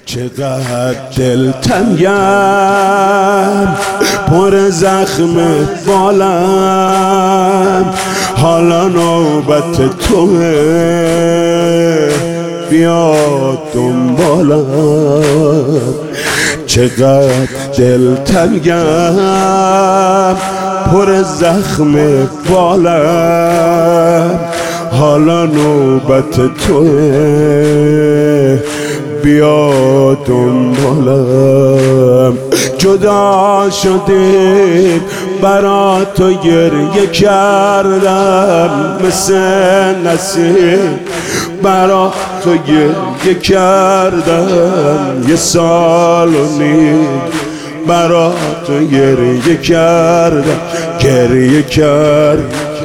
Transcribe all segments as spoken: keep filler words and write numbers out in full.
چقدر دلتنگم پر زخم بالم، حالا نوبت توه بیا دنبالم. چقدر دلتنگم پر زخم بالم، حالا نوبت توه بیا دنبالم. جدا شدیم برا تو گریه کردم، مثل نسیم برا تو گریه کردم. یه سال و نیم برا تو گریه کردم، گریه کردم.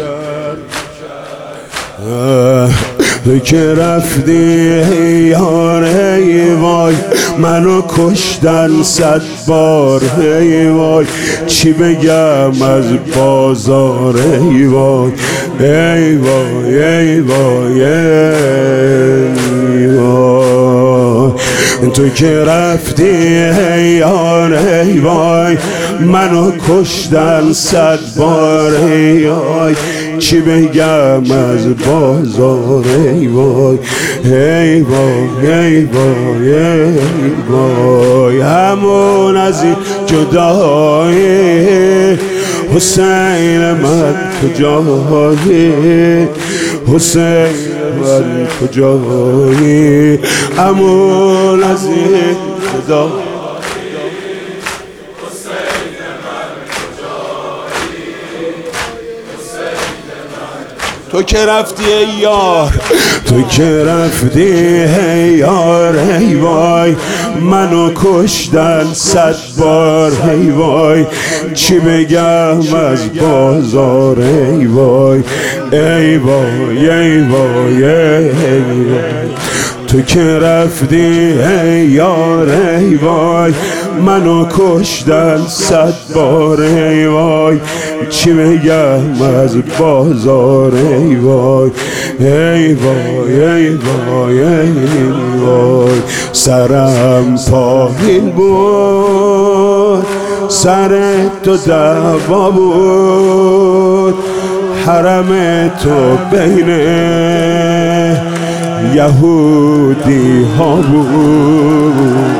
تو که رفتی یار ای وای، منو کشتن صد بار ای وای. چی بگم از بازار ای وای، ای وای ای وای ای وای. تو که رفتی یار ای وای، منو کشتن صد بار ای وای. چی بگم از بازار ای وای، ای وای ای وای ای وای. همون از این جدایی حسین من کجایی، حسین من کجایی. همون از این جدایی تو که رفتی ای یار، تو که رفتی ای یار ای وای. منو کشتن صد بار ای وای. چی بگم از بازار ای وای، ای وای ای وای ای وای. تو که رفتی ای یار ای وای، منو کشتن صد بار ای وای. چی بگم از بازار ای وای، ای وای ای وای ای وای. سرم پایین بود، سر تو دعوا بود، حرم تو بین یهودی ها بود.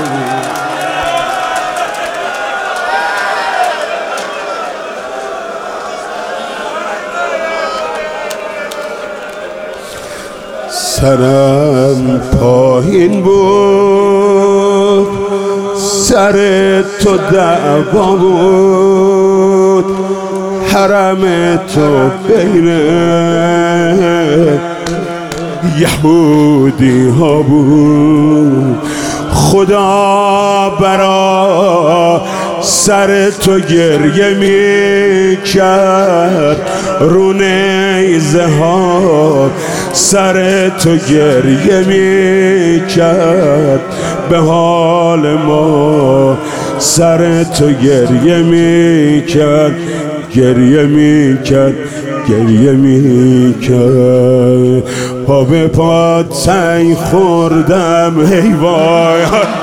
سرم پایین بود، سر تو دعوا بود، حرم تو بین یهودی ها بود. خدا برا سر تو گریه می کرد، رو نیزه ها سر تو گریه می کرد. به حال ما سر تو گریه می کرد، گریه می کرد، گریه می کرد. پا به پات سنگ خوردم ای وای.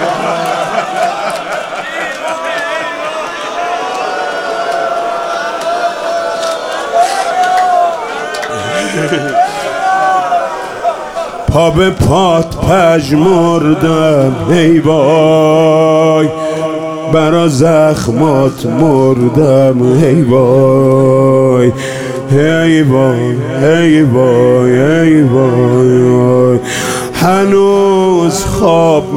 پا به پات پژمردم ای وای، برا زخمات مردم ای وای، ای وای ای وای ای وای. هنوز خواب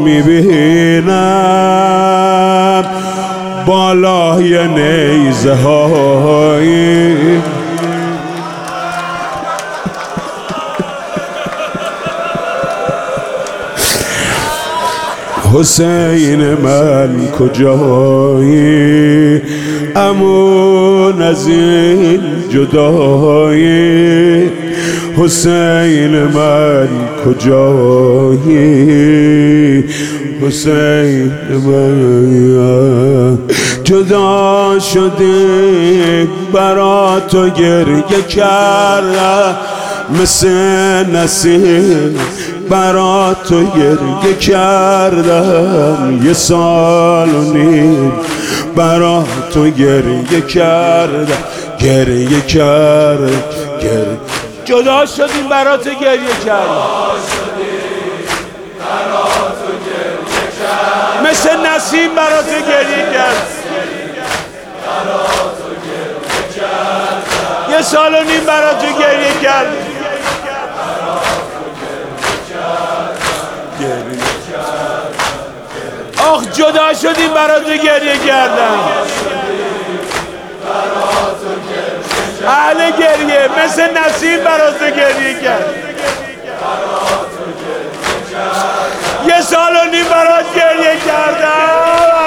میبینم بالای نیزه های، حسین من کجایی. امون از این جدایی، حسین من کجایی، حسین من. جدا شدیم برا تو گریه کردم، مثل نسیم برات تو گریه کردم، یه سال و نیم برات تو گریه کردم، گریه کردم گریه. جدا شدیم برات تو گریه کردم، مثل نسیم برات تو گریه کردم، یه سال و نیم برات تو گریه کردم. آخ جدا شدیم برات تو گریه کردم، اهل گریه مثل نسیم برات تو گریه کردم، یه سال و نیم برات گریه کردم.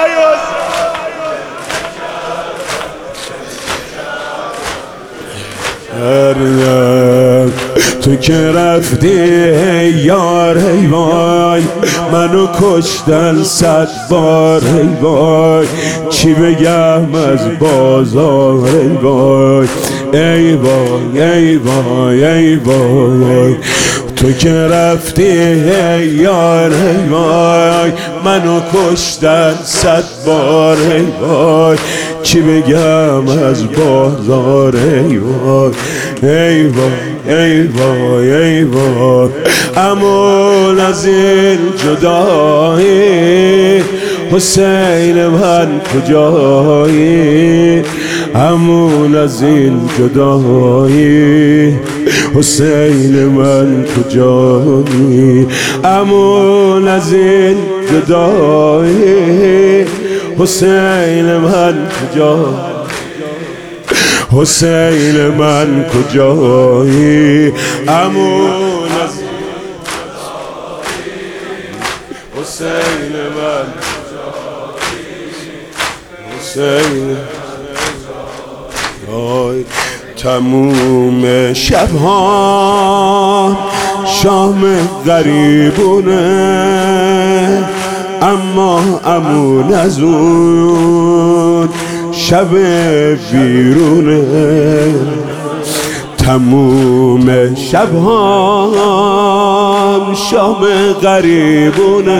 تو که رفتی یار ای وای، منو کشتن صد بار ای وای، چی بگم از بازار ای وای، ای وای ای وای ای وای. تو که رفتی یار ای وای، منو کشتن صد بار ای وای، چی بگم از بازار ای وای، ای وای ای وای ای وای. امان از این جدایی حسین من کجایی، امان از این جدایی حسین من کجایی، امان از این جدایی حسین من کجایی، حسین من کجایی، امان از حسین من حسین. آی تموم شبها شام غریبونه، اما امون از اون شب بیرونه. تموم شبها شام غریبونه،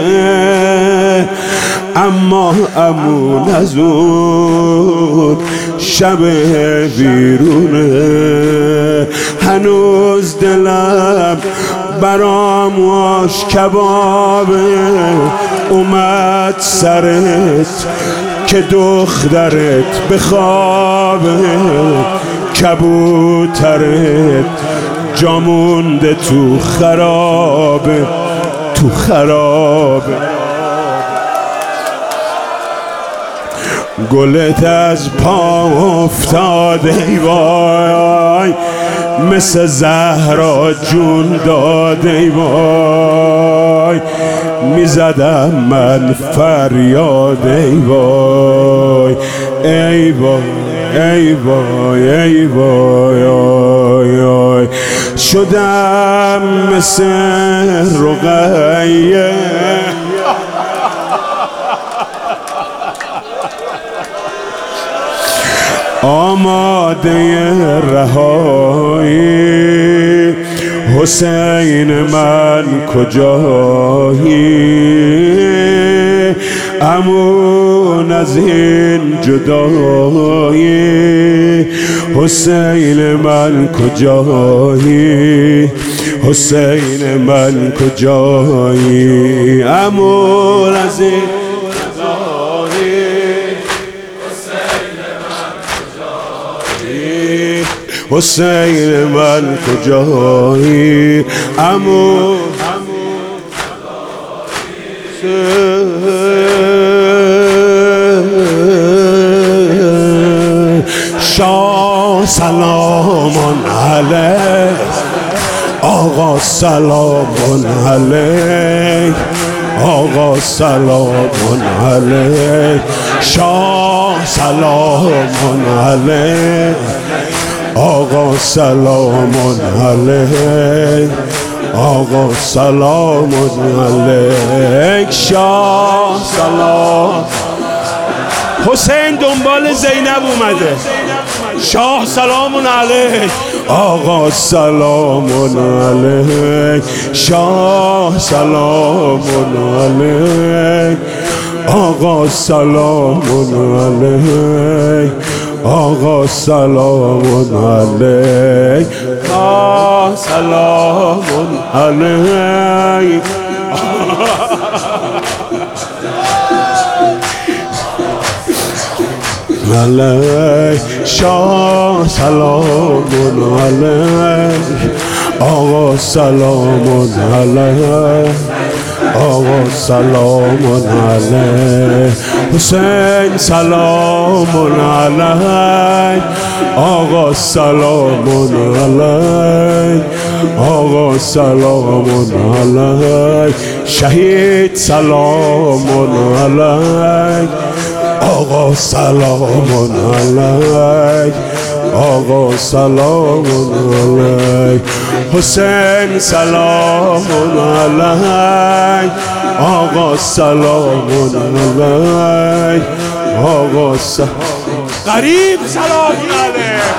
اما امون از اون شب بیرونه. هنوز دلم برام آش کبابه، اومد سرت که دخترت بخوابه، کبوترت جا مونده تو خرابه، تو خرابه. گلت از پا افتاده ای وای، مثل زهرا جون داده ای وای، میزدم من فریاد ای وای، ای وای ای وای ای وای آی آی. شدم مثل رقیه، آماده رهایی، حسین من کجایی، امان از این جدایی حسین من کجایی، حسین من کجایی، امان از این حسین من کجایی، اما شاه سلام علیک، آقا سلام علیک، آقا سلام علیک، شاه سلام علیک، آقا سلام علیک، آقا سلام علیک، شاه سلام. حسین دنبال زینب اومده، شاه سلام علیک، آقا سلام علیک، شاه سلام علیک، آقا سلام علیک، آقا سلام علیک، آقا سلام علیک. علیک شاه سلام علیک، آقا سلام علیک، آقا سلام علیک، حسین سلام علیک، آقا سلام علیک، آقا سلام علیک، شهید سلام علیک، آقا سلام علیک، آقا سلام علیک، حسین سلام علیک، آقا سلام علیک، آقا سلام. غریب سلام علیک.